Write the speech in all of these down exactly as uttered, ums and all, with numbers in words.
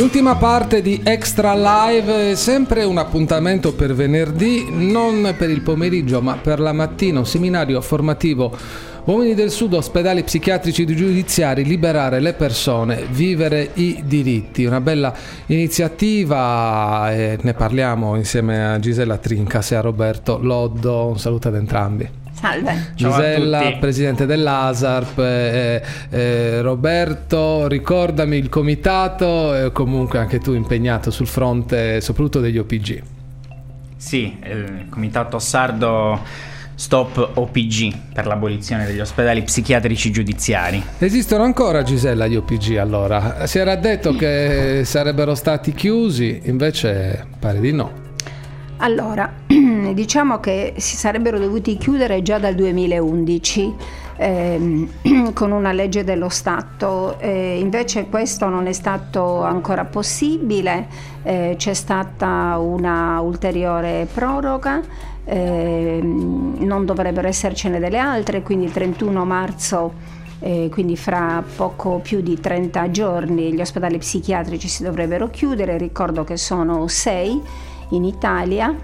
L'ultima parte di Extra Live è sempre un appuntamento per venerdì, non per il pomeriggio ma per la mattina, un seminario formativo Uomini del Sud, ospedali psichiatrici giudiziari, liberare le persone, vivere i diritti. Una bella iniziativa e ne parliamo insieme a Gisella Trincas e a Roberto Loddo. Un saluto ad entrambi. Salve. Gisella, presidente dell'ASARP, eh, eh, Roberto, ricordami il comitato e comunque anche tu impegnato sul fronte soprattutto degli O P G. Sì, il comitato sardo Stop O P G per l'abolizione degli ospedali psichiatrici giudiziari. Esistono ancora, Gisella, gli O P G allora? Si era detto che sarebbero stati chiusi, invece pare di no. Allora, diciamo che si sarebbero dovuti chiudere già dal duemilaundici ehm, con una legge dello Stato, eh, invece questo non è stato ancora possibile, eh, c'è stata una ulteriore proroga, eh, non dovrebbero essercene delle altre, quindi il trentuno marzo, eh, quindi fra poco più di trenta giorni, gli ospedali psichiatrici si dovrebbero chiudere. Ricordo che sono sei in Italia.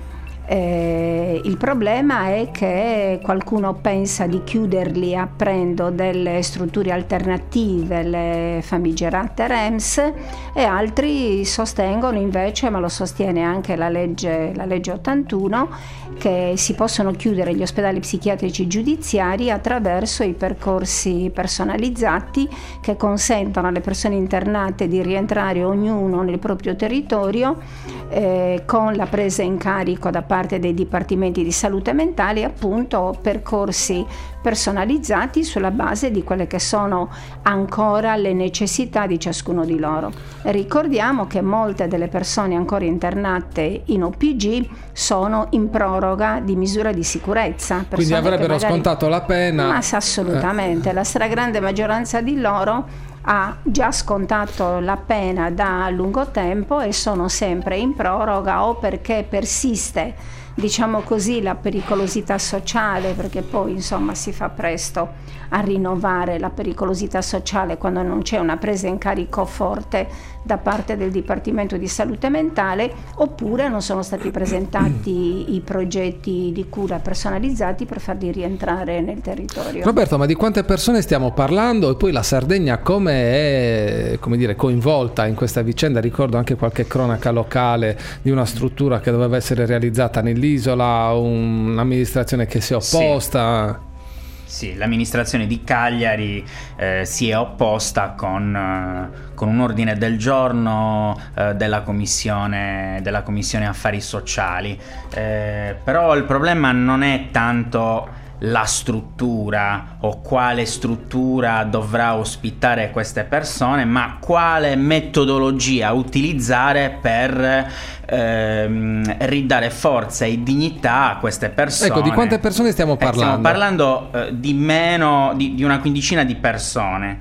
Eh, il problema è che qualcuno pensa di chiuderli aprendo delle strutture alternative, le famigerate R E M S, e altri sostengono invece, ma lo sostiene anche la legge, la legge ottantuno, che si possono chiudere gli ospedali psichiatrici giudiziari attraverso i percorsi personalizzati che consentono alle persone internate di rientrare ognuno nel proprio territorio, eh, con la presa in carico da parte dei dipartimenti di salute mentale, appunto percorsi personalizzati sulla base di quelle che sono ancora le necessità di ciascuno di loro. Ricordiamo che molte delle persone ancora internate in O P G sono in proroga di misura di sicurezza. Quindi avrebbero magari... scontato la pena. Ma assolutamente, eh. La stragrande maggioranza di loro ha già scontato la pena da lungo tempo e sono sempre in proroga, o perché persiste, diciamo così, la pericolosità sociale, perché poi insomma si fa presto a rinnovare la pericolosità sociale quando non c'è una presa in carico forte da parte del Dipartimento di Salute Mentale, oppure non sono stati presentati i progetti di cura personalizzati per farli rientrare nel territorio. Roberto, ma di quante persone stiamo parlando? E poi la Sardegna come è, come dire, coinvolta in questa vicenda? Ricordo anche qualche cronaca locale di una struttura che doveva essere realizzata nell'isola, un'amministrazione che si è opposta. Sì. Sì, l'amministrazione di Cagliari eh, si è opposta con, eh, con un ordine del giorno eh, della commissione, della commissione affari sociali, eh, però il problema non è tanto la struttura o quale struttura dovrà ospitare queste persone, ma quale metodologia utilizzare per ehm, ridare forza e dignità a queste persone. Ecco, di quante persone stiamo parlando? Eh, stiamo parlando eh, di meno di, di una quindicina di persone,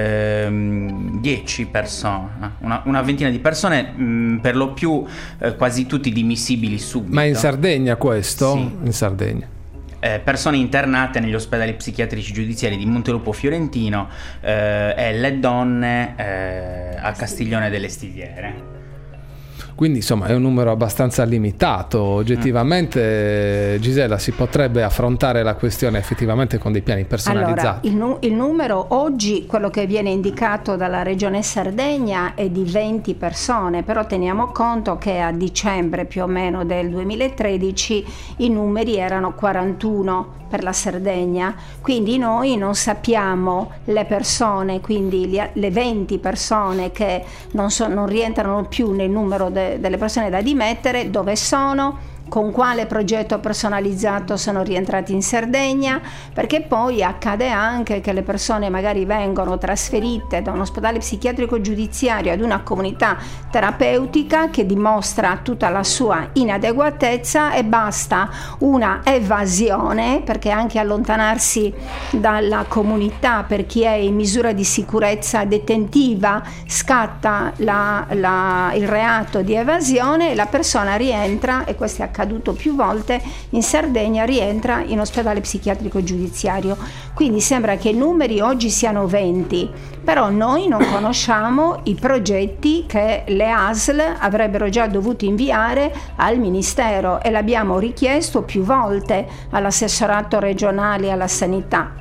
ehm, dieci persone, una, una ventina di persone, mh, per lo più eh, quasi tutti dimissibili subito. Ma in Sardegna questo? Sì. In Sardegna. Eh, persone internate negli ospedali psichiatrici giudiziari di Montelupo Fiorentino eh, e le donne eh, a Castiglione delle Stiviere. Quindi insomma è un numero abbastanza limitato. Oggettivamente, mm. Gisella, si potrebbe affrontare la questione effettivamente con dei piani personalizzati. Allora, il, nu- il numero oggi, quello che viene indicato dalla Regione Sardegna, è di venti persone, però teniamo conto che a dicembre più o meno del duemilatredici i numeri erano quarantuno per la Sardegna, quindi noi non sappiamo le persone, quindi le, le venti persone che non, so, non rientrano più nel numero de, delle persone da dimettere, dove sono, con quale progetto personalizzato sono rientrati in Sardegna, perché poi accade anche che le persone magari vengono trasferite da un ospedale psichiatrico giudiziario ad una comunità terapeutica che dimostra tutta la sua inadeguatezza e basta una evasione, perché anche allontanarsi dalla comunità per chi è in misura di sicurezza detentiva scatta la, la, il reato di evasione e la persona rientra, e questi accade accaduto più volte, in Sardegna rientra in ospedale psichiatrico giudiziario. Quindi sembra che i numeri oggi siano venti, però noi non conosciamo i progetti che le A S L avrebbero già dovuto inviare al Ministero, e l'abbiamo richiesto più volte all'assessorato regionale alla sanità.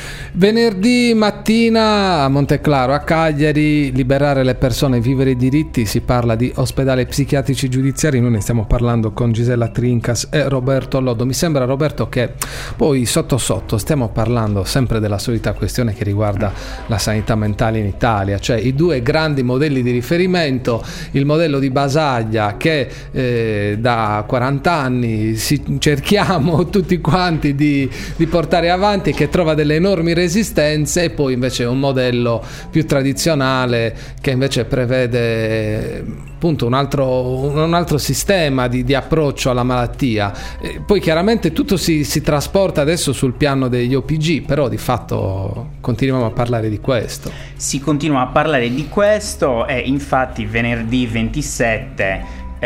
Venerdì mattina a Monteclaro, a Cagliari, liberare le persone, vivere i diritti, si parla di ospedali psichiatrici giudiziari. Noi ne stiamo parlando con Gisella Trincas e Roberto Loddo. Mi sembra, Roberto, che poi sotto sotto stiamo parlando sempre della solita questione che riguarda la sanità mentale in Italia, cioè i due grandi modelli di riferimento, il modello di Basaglia che eh, da quaranta anni si, cerchiamo tutti quanti di, di portare avanti, che trova delle enormi resistenze, e poi invece un modello più tradizionale che invece prevede appunto un altro, un altro sistema di, di approccio alla malattia. E poi chiaramente tutto si, si trasporta adesso sul piano degli O P G, però di fatto continuiamo a parlare di questo. Si continua a parlare di questo, e infatti venerdì ventisette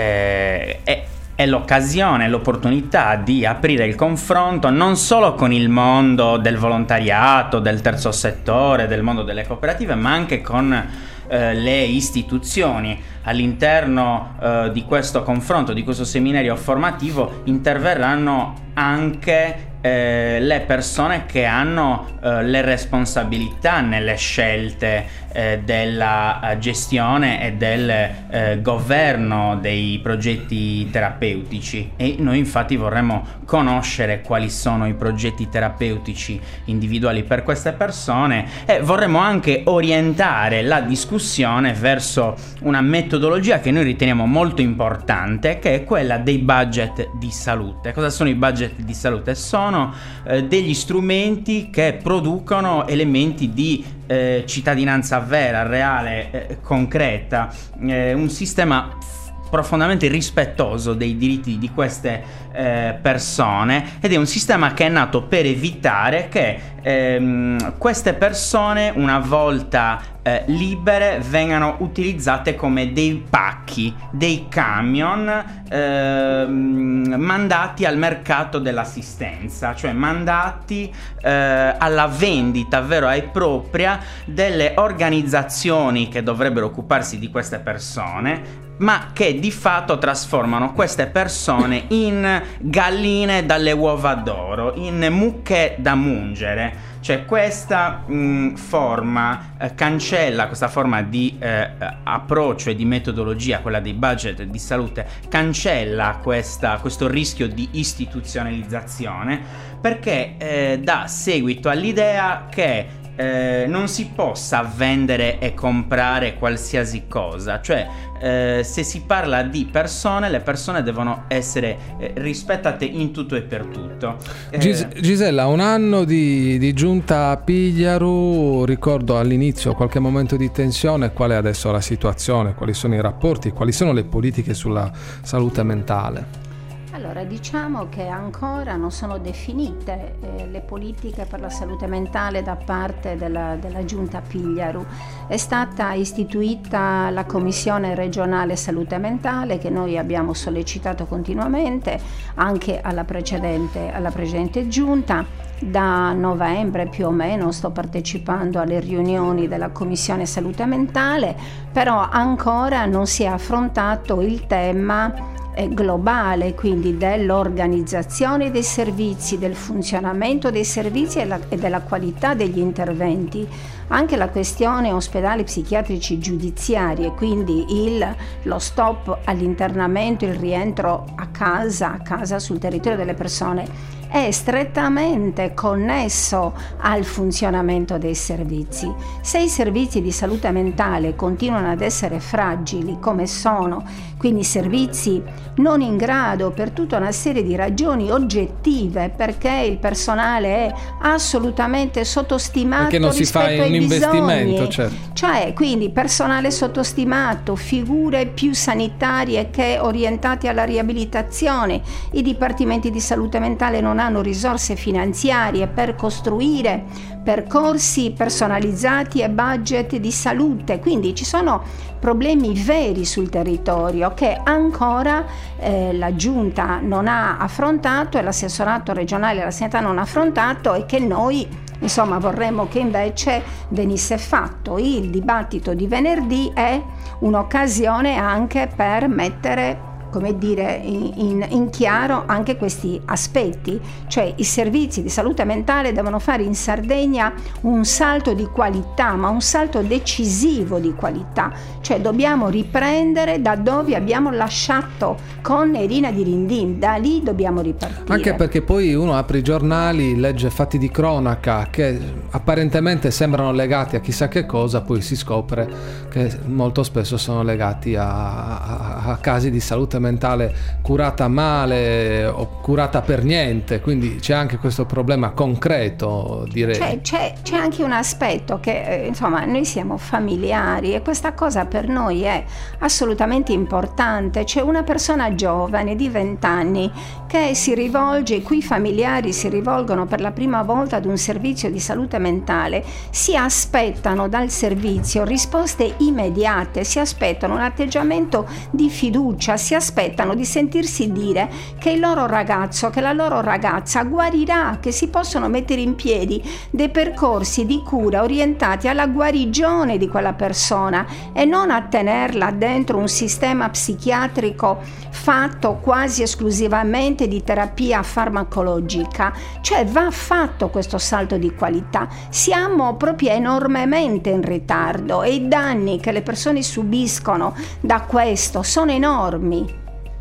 eh, è è l'occasione, l'opportunità di aprire il confronto non solo con il mondo del volontariato, del terzo settore, del mondo delle cooperative, ma anche con eh, le istituzioni. All'interno eh, di questo confronto, di questo seminario formativo, interverranno anche eh, le persone che hanno eh, le responsabilità nelle scelte eh, della eh, gestione e del eh, governo dei progetti terapeutici, e noi infatti vorremmo conoscere quali sono i progetti terapeutici individuali per queste persone, e vorremmo anche orientare la discussione verso una metodologia che noi riteniamo molto importante, che è quella dei budget di salute. Cosa sono i budget di salute? Sono eh, degli strumenti che producono elementi di eh, cittadinanza vera, reale, eh, concreta, eh, un sistema profondamente rispettoso dei diritti di queste eh, persone, ed è un sistema che è nato per evitare che ehm, queste persone, una volta eh, libere, vengano utilizzate come dei pacchi, dei camion ehm, mandati al mercato dell'assistenza, cioè mandati eh, alla vendita vera e propria delle organizzazioni che dovrebbero occuparsi di queste persone, ma che di fatto trasformano queste persone in galline dalle uova d'oro, in mucche da mungere. Cioè questa mh, forma eh, cancella, questa forma di eh, approccio e di metodologia, quella dei budget di salute, cancella questa, questo rischio di istituzionalizzazione, perché eh, dà seguito all'idea che Eh, non si possa vendere e comprare qualsiasi cosa. Cioè eh, se si parla di persone, le persone devono essere eh, rispettate in tutto e per tutto. eh, Gis- Gisella, un anno di, di giunta a Pigliaru, ricordo all'inizio qualche momento di tensione. Qual è adesso la situazione? Quali sono i rapporti? Quali sono le politiche sulla salute mentale? Allora, diciamo che ancora non sono definite eh, le politiche per la salute mentale da parte della, della Giunta Pigliaru. È stata istituita la Commissione regionale salute mentale, che noi abbiamo sollecitato continuamente anche alla precedente, alla precedente Giunta. Da novembre più o meno sto partecipando alle riunioni della Commissione salute mentale, però ancora non si è affrontato il tema globale, quindi dell'organizzazione dei servizi, del funzionamento dei servizi e, la, e della qualità degli interventi. Anche la questione ospedali psichiatrici giudiziari, e quindi il, lo stop all'internamento, il rientro a casa, a casa sul territorio delle persone, è strettamente connesso al funzionamento dei servizi. Se i servizi di salute mentale continuano ad essere fragili come sono, quindi servizi non in grado per tutta una serie di ragioni oggettive, perché il personale è assolutamente sottostimato, perché non si fa un investimento, certo. Cioè, quindi personale sottostimato, figure più sanitarie che orientate alla riabilitazione, i dipartimenti di salute mentale non hanno risorse finanziarie per costruire percorsi personalizzati e budget di salute. Quindi ci sono problemi veri sul territorio che ancora eh, la Giunta non ha affrontato e l'assessorato regionale della sanità non ha affrontato, e che noi insomma vorremmo che invece venisse fatto. Il dibattito di venerdì è un'occasione anche per mettere, come dire, in, in chiaro anche questi aspetti, cioè i servizi di salute mentale devono fare in Sardegna un salto di qualità, ma un salto decisivo di qualità, cioè dobbiamo riprendere da dove abbiamo lasciato con Erina di Rindin, da lì dobbiamo ripartire. Anche perché poi uno apre i giornali, legge fatti di cronaca che apparentemente sembrano legati a chissà che cosa, poi si scopre che molto spesso sono legati a, a, a casi di salute mentale curata male o curata per niente, quindi c'è anche questo problema concreto, direi. C'è, c'è, c'è anche un aspetto che eh, insomma noi siamo familiari e questa cosa per noi è assolutamente importante. C'è una persona giovane di venti anni che si rivolge, i cui familiari si rivolgono per la prima volta ad un servizio di salute mentale, si aspettano dal servizio risposte immediate, si aspettano un atteggiamento di fiducia, si aspettano di sentirsi dire che il loro ragazzo, che la loro ragazza guarirà, che si possono mettere in piedi dei percorsi di cura orientati alla guarigione di quella persona e non a tenerla dentro un sistema psichiatrico fatto quasi esclusivamente di terapia farmacologica. Cioè va fatto questo salto di qualità. Siamo proprio enormemente in ritardo e i danni che le persone subiscono da questo sono enormi.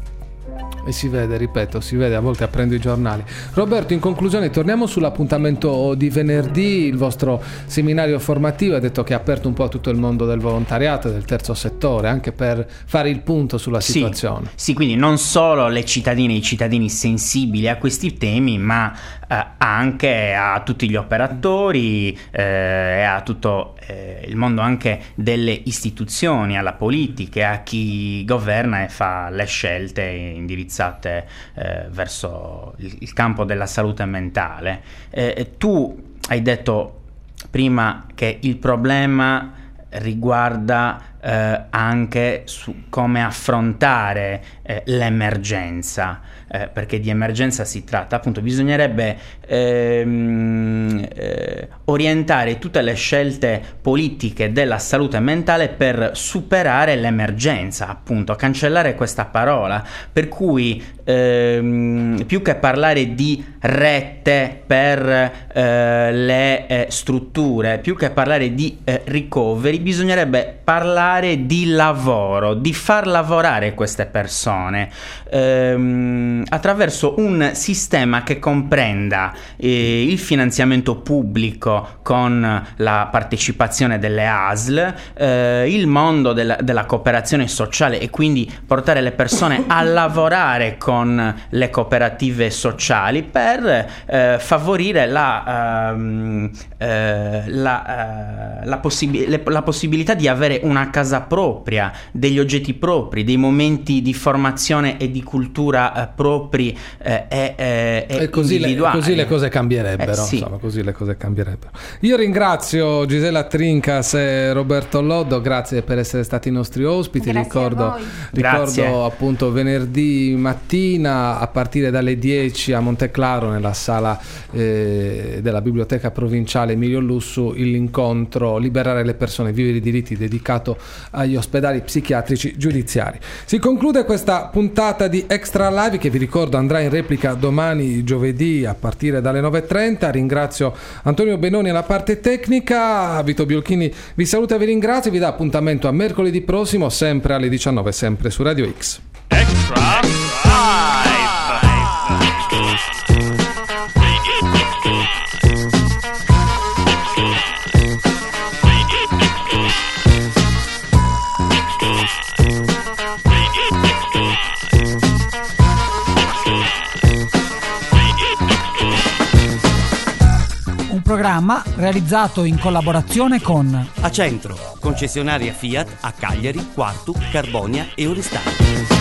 E si vede, ripeto, si vede a volte aprendo i giornali. Roberto, in conclusione torniamo sull'appuntamento di venerdì, il vostro seminario formativo. Ha detto che ha aperto un po' tutto il mondo del volontariato e del terzo settore, anche per fare il punto sulla situazione. Sì, sì, quindi non solo le cittadine e i cittadini sensibili a questi temi, ma eh, anche a tutti gli operatori eh, e a tutto eh, il mondo anche delle istituzioni, alla politica, a chi governa e fa le scelte indirizzate Eh, verso il, il campo della salute mentale. Eh, tu hai detto prima che il problema riguarda eh, anche su come affrontare eh, l'emergenza, eh, perché di emergenza si tratta. Appunto, bisognerebbe ehm, eh, orientare tutte le scelte politiche della salute mentale per superare l'emergenza, appunto, cancellare questa parola, per cui ehm, più che parlare di rete per eh, le eh, strutture, più che parlare di eh, ricoveri, bisognerebbe parlare di lavoro, di far lavorare queste persone ehm, attraverso un sistema che comprenda eh, il finanziamento pubblico con la partecipazione delle A S L, eh, il mondo della, della cooperazione sociale, e quindi portare le persone a lavorare con le cooperative sociali per eh, favorire la, ehm, eh, la, eh, la, possib- le, la possibilità di avere una casa propria, degli oggetti propri, dei momenti di formazione e di cultura eh, propri eh, e, eh, e così individuali. Le, così le cose cambierebbero, eh, sì. insomma, così le cose cambierebbero. Io ringrazio Gisela Trincas e Roberto Loddo, grazie per essere stati i nostri ospiti. Grazie ricordo, ricordo appunto venerdì mattina a partire dalle dieci a Monteclaro, nella sala eh, della Biblioteca Provinciale Emilio Lussu, l'incontro Liberare le persone, vivere i diritti, dedicato agli ospedali psichiatrici giudiziari. Si conclude questa puntata di Extra Live, che vi ricordo andrà in replica domani giovedì a partire dalle nove e trenta. Ringrazio Antonio Benoni alla parte tecnica, Vito Biolchini vi saluta e vi ringrazio, vi dà appuntamento a mercoledì prossimo sempre alle diciannove, sempre su Radio X. Extra Live. Programma realizzato in collaborazione con Acentro, concessionaria Fiat a Cagliari, Quartu, Carbonia e Oristano.